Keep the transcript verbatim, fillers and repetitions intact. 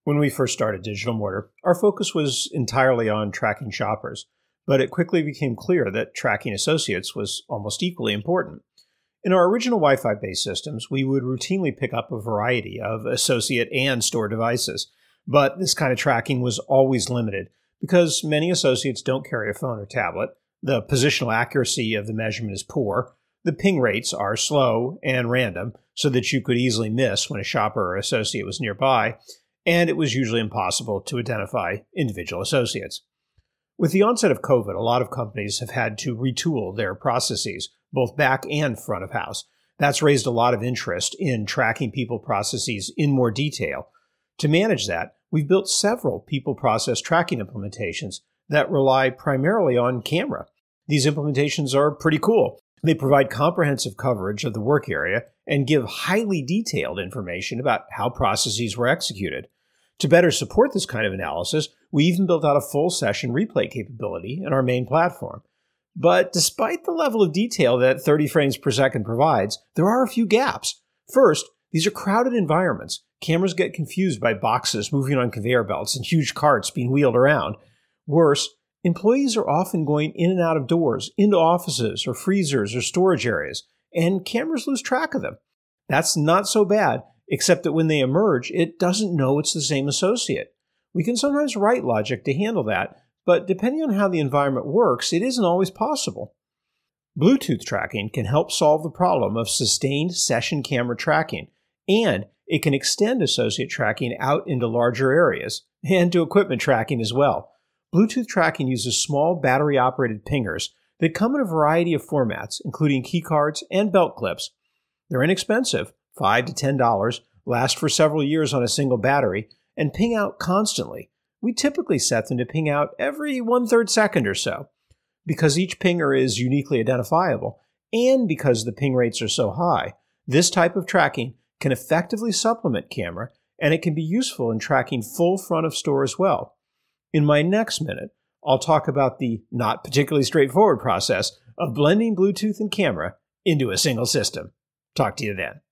When we first started Digital Mortar, our focus was entirely on tracking shoppers, but it quickly became clear that tracking associates was almost equally important. In our original Wi-Fi based systems, we would routinely pick up a variety of associate and store devices, but this kind of tracking was always limited because many associates don't carry a phone or tablet, the positional accuracy of the measurement is poor, the ping rates are slow and random so that you could easily miss when a shopper or associate was nearby, and it was usually impossible to identify individual associates. With the onset of COVID, a lot of companies have had to retool their processes, both back and front of house. That's raised a lot of interest in tracking people processes in more detail. To manage that, we've built several people process tracking implementations that rely primarily on camera. These implementations are pretty cool. They provide comprehensive coverage of the work area and give highly detailed information about how processes were executed. To better support this kind of analysis, we even built out a full session replay capability in our main platform. But despite the level of detail that thirty frames per second provides, there are a few gaps. First, these are crowded environments. Cameras get confused by boxes moving on conveyor belts and huge carts being wheeled around. Worse, employees are often going in and out of doors, into offices or freezers or storage areas, and cameras lose track of them. That's not so bad, except that when they emerge, it doesn't know it's the same associate. We can sometimes write logic to handle that, but depending on how the environment works, it isn't always possible. Bluetooth tracking can help solve the problem of sustained session camera tracking, and it can extend associate tracking out into larger areas, and to equipment tracking as well. Bluetooth tracking uses small battery-operated pingers that come in a variety of formats, including keycards and belt clips. They're inexpensive, five to ten dollars, last for several years on a single battery, and ping out constantly. We typically set them to ping out every one-third second or so. Because each pinger is uniquely identifiable, and because the ping rates are so high, this type of tracking can effectively supplement camera, and it can be useful in tracking full front of store as well. In my next minute, I'll talk about the not particularly straightforward process of blending Bluetooth and camera into a single system. Talk to you then.